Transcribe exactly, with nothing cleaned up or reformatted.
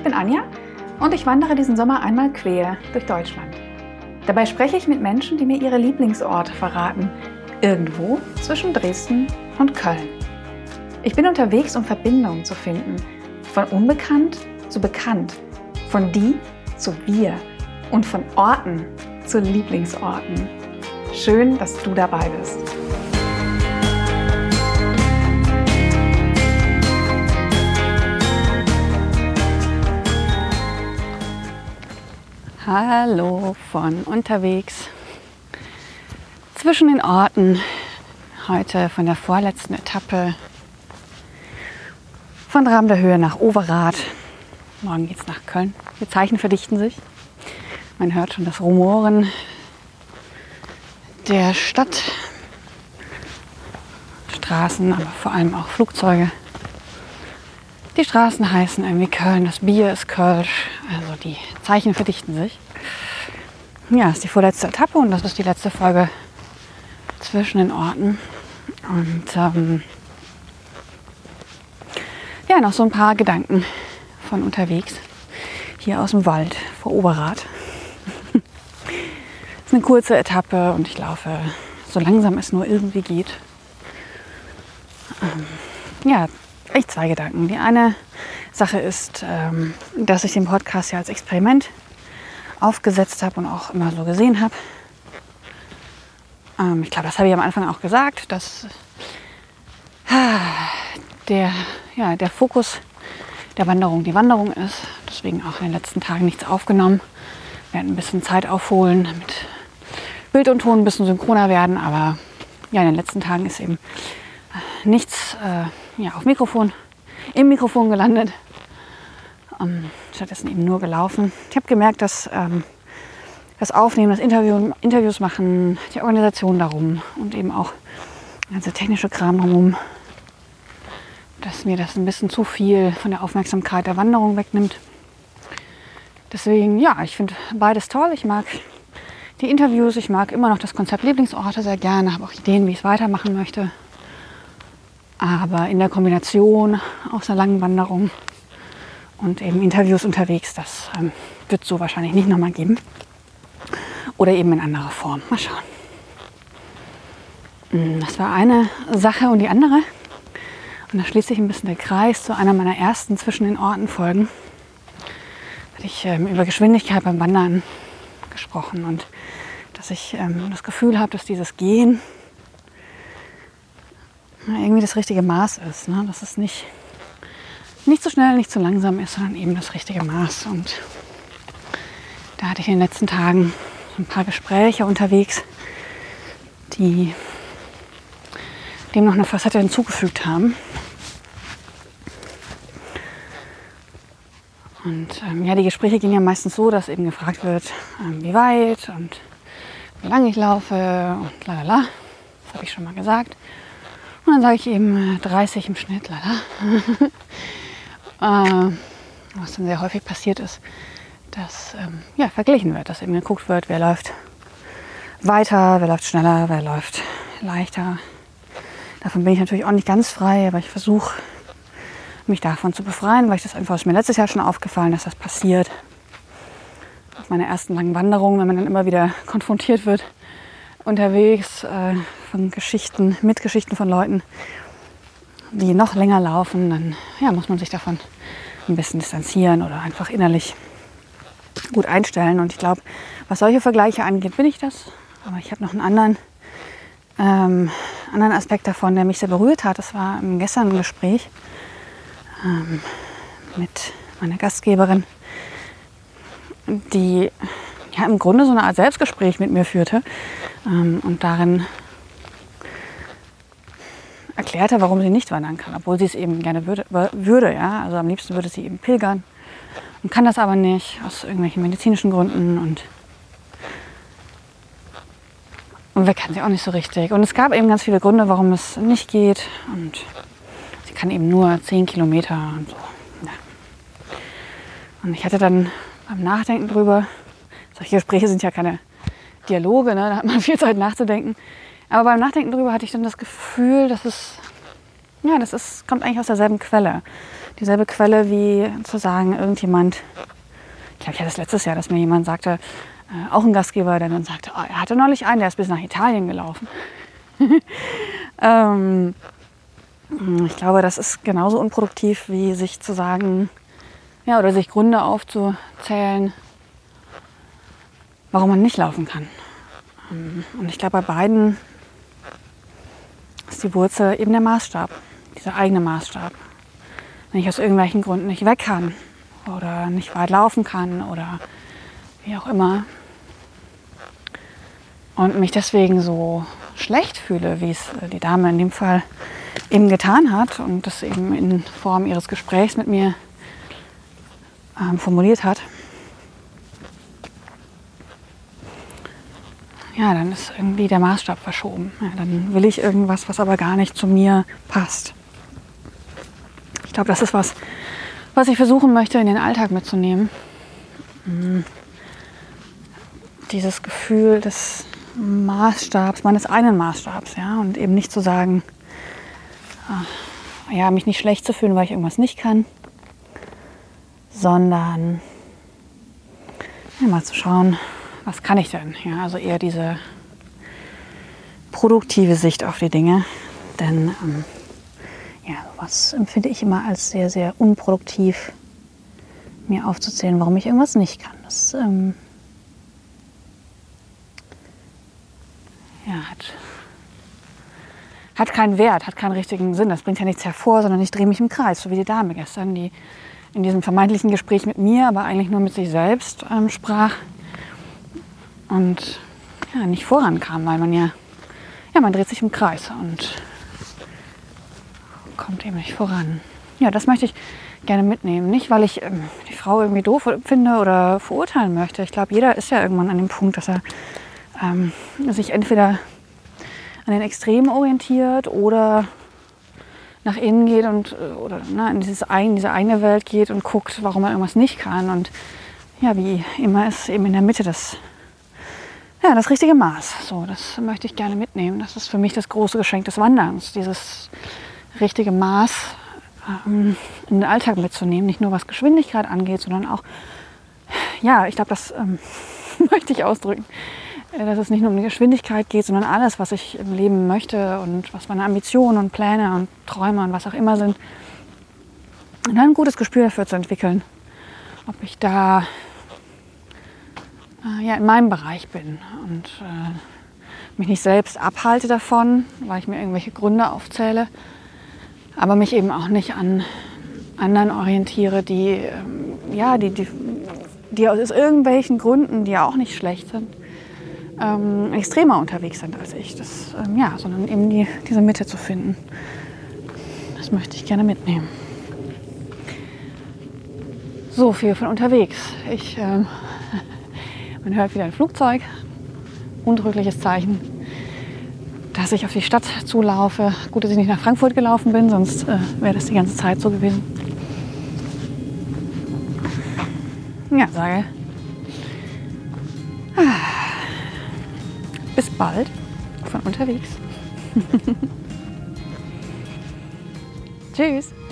bin Anja und ich wandere diesen Sommer einmal quer durch Deutschland. Dabei spreche ich mit Menschen, die mir ihre Lieblingsorte verraten, irgendwo zwischen Dresden und Köln. Ich bin unterwegs, um Verbindungen zu finden, von unbekannt zu bekannt, von die zu wir und von Orten zu Lieblingsorten. Schön, dass du dabei bist. Hallo von unterwegs zwischen den Orten, heute von der vorletzten Etappe von Raben der Höhe nach Overath. Morgen geht es nach Köln. Die Zeichen verdichten sich. Man hört schon das Rumoren der Stadt, Straßen, aber vor allem auch Flugzeuge. Die Straßen heißen irgendwie Köln, das Bier ist Kölsch, also die Zeichen verdichten sich. Ja, es ist die vorletzte Etappe und das ist die letzte Folge zwischen den Orten. Und ähm, ja, noch so ein paar Gedanken von unterwegs, hier aus dem Wald vor Overath. Es ist eine kurze Etappe und ich laufe so langsam es nur irgendwie geht. Ähm, ja, echt zwei Gedanken. Die eine Sache ist, ähm, dass ich den Podcast ja als Experiment aufgesetzt habe und auch immer so gesehen habe. Ähm, ich glaube, das habe ich am Anfang auch gesagt, dass ah, der, ja, der Fokus der Wanderung die Wanderung ist. Deswegen auch in den letzten Tagen nichts aufgenommen. Wir werden ein bisschen Zeit aufholen, damit Bild und Ton ein bisschen synchroner werden. Aber ja, in den letzten Tagen ist eben nichts äh, ja, auf Mikrofon, im Mikrofon gelandet. Ähm, stattdessen eben nur gelaufen. Ich habe gemerkt, dass ähm, das Aufnehmen, das Interview, Interviews machen, die Organisation darum und eben auch der ganze technische Kram drumherum, dass mir das ein bisschen zu viel von der Aufmerksamkeit der Wanderung wegnimmt. Deswegen, ja, ich finde beides toll. Ich mag die Interviews, ich mag immer noch das Konzept Lieblingsorte sehr gerne, habe auch Ideen, wie ich es weitermachen möchte. Aber in der Kombination aus einer langen Wanderung und eben Interviews unterwegs, das ähm, wird es so wahrscheinlich nicht nochmal geben. Oder eben in anderer Form. Mal schauen. Das war eine Sache und die andere. Und da schließt sich ein bisschen der Kreis zu einer meiner ersten zwischen den Orten Folgen. Da hatte ich ähm, über Geschwindigkeit beim Wandern gesprochen und dass ich ähm, das Gefühl habe, dass dieses Gehen irgendwie das richtige Maß ist. Ne? Dass es nicht, nicht zu schnell, nicht zu langsam ist, sondern eben das richtige Maß. Und da hatte ich in den letzten Tagen so ein paar Gespräche unterwegs, die dem noch eine Facette hinzugefügt haben. Und ähm, ja, die Gespräche gingen ja meistens so, dass eben gefragt wird, ähm, wie weit und wie lange ich laufe und lalala. Das habe ich schon mal gesagt. Und dann sage ich eben dreißig im Schnitt, lala. äh, was dann sehr häufig passiert ist, dass ähm, ja, verglichen wird, dass eben geguckt wird, wer läuft weiter, wer läuft schneller, wer läuft leichter. Davon bin ich natürlich auch nicht ganz frei, aber ich versuche, mich davon zu befreien, weil ich das einfach, ist mir letztes Jahr schon aufgefallen, dass das passiert. Auf meiner ersten langen Wanderung, wenn man dann immer wieder konfrontiert wird, unterwegs äh, von Geschichten, mit Geschichten von Leuten, die noch länger laufen, dann ja, muss man sich davon ein bisschen distanzieren oder einfach innerlich gut einstellen. Und ich glaube, was solche Vergleiche angeht, bin ich das. Aber ich habe noch einen anderen, ähm, anderen Aspekt davon, der mich sehr berührt hat. Das war gestern ein Gespräch ähm, mit meiner Gastgeberin, die ja im Grunde so eine Art Selbstgespräch mit mir führte ähm, und darin erklärte, warum sie nicht wandern kann, obwohl sie es eben gerne würde, würde ja? Also am liebsten würde sie eben pilgern und kann das aber nicht, aus irgendwelchen medizinischen Gründen und, und wer kann sie auch nicht so richtig. Und es gab eben ganz viele Gründe, warum es nicht geht und sie kann eben nur zehn Kilometer und so. Ja. Und ich hatte dann beim Nachdenken drüber, solche Gespräche sind ja keine Dialoge, ne? Da hat man viel Zeit nachzudenken. Aber beim Nachdenken darüber hatte ich dann das Gefühl, dass es, ja, das ist, kommt eigentlich aus derselben Quelle. dieselbe Quelle wie zu sagen, irgendjemand, ich glaube, ich hatte das letztes Jahr, dass mir jemand sagte, äh, auch ein Gastgeber, der dann sagte, oh, er hatte neulich einen, der ist bis nach Italien gelaufen. ähm, ich glaube, das ist genauso unproduktiv, wie sich zu sagen, ja, oder sich Gründe aufzuzählen, warum man nicht laufen kann. Und ich glaube, bei beiden ist die Wurzel eben der Maßstab, dieser eigene Maßstab. Wenn ich aus irgendwelchen Gründen nicht weg kann oder nicht weit laufen kann oder wie auch immer und mich deswegen so schlecht fühle, wie es die Dame in dem Fall eben getan hat und das eben in Form ihres Gesprächs mit mir ähm, formuliert hat, ja, dann ist irgendwie der Maßstab verschoben. Ja, dann will ich irgendwas, was aber gar nicht zu mir passt. Ich glaube, das ist was, was ich versuchen möchte, in den Alltag mitzunehmen. Mhm. Dieses Gefühl des Maßstabs, meines eigenen Maßstabs, ja, und eben nicht zu sagen, ach, ja, mich nicht schlecht zu fühlen, weil ich irgendwas nicht kann, sondern ja, mal zu schauen, was kann ich denn? Ja, also eher diese produktive Sicht auf die Dinge. Denn ähm, ja, was empfinde ich immer als sehr, sehr unproduktiv, mir aufzuzählen, warum ich irgendwas nicht kann. Das ähm, ja, hat, hat keinen Wert, hat keinen richtigen Sinn. Das bringt ja nichts hervor, sondern ich drehe mich im Kreis, so wie die Dame gestern, die in diesem vermeintlichen Gespräch mit mir, aber eigentlich nur mit sich selbst ähm, sprach. Und ja, nicht vorankam, weil man ja, ja, man dreht sich im Kreis und kommt eben nicht voran. Ja, das möchte ich gerne mitnehmen. Nicht, weil ich ähm, die Frau irgendwie doof finde oder verurteilen möchte. Ich glaube, jeder ist ja irgendwann an dem Punkt, dass er ähm, sich entweder an den Extremen orientiert oder nach innen geht und oder ne, in dieses ein, diese eigene Welt geht und guckt, warum er irgendwas nicht kann. Und ja, wie immer ist eben in der Mitte das Ja, das richtige Maß. So, das möchte ich gerne mitnehmen. Das ist für mich das große Geschenk des Wanderns, dieses richtige Maß ähm, in den Alltag mitzunehmen. Nicht nur was Geschwindigkeit angeht, sondern auch, ja, ich glaube, das ähm, möchte ich ausdrücken, äh, dass es nicht nur um die Geschwindigkeit geht, sondern alles, was ich im Leben möchte und was meine Ambitionen und Pläne und Träume und was auch immer sind. Und dann ein gutes Gespür dafür zu entwickeln, ob ich da ja, in meinem Bereich bin und äh, mich nicht selbst abhalte davon, weil ich mir irgendwelche Gründe aufzähle, aber mich eben auch nicht an anderen orientiere, die, ähm, ja, die, die, die aus irgendwelchen Gründen, die ja auch nicht schlecht sind, ähm, extremer unterwegs sind als ich. Das, ähm, ja, sondern eben die, diese Mitte zu finden. Das möchte ich gerne mitnehmen. So viel von unterwegs. Ich ähm, Man hört wieder ein Flugzeug, untrügliches Zeichen, dass ich auf die Stadt zulaufe. Gut, dass ich nicht nach Frankfurt gelaufen bin, sonst äh, wäre das die ganze Zeit so gewesen. Ja, sage ah, bis bald von unterwegs. Tschüss.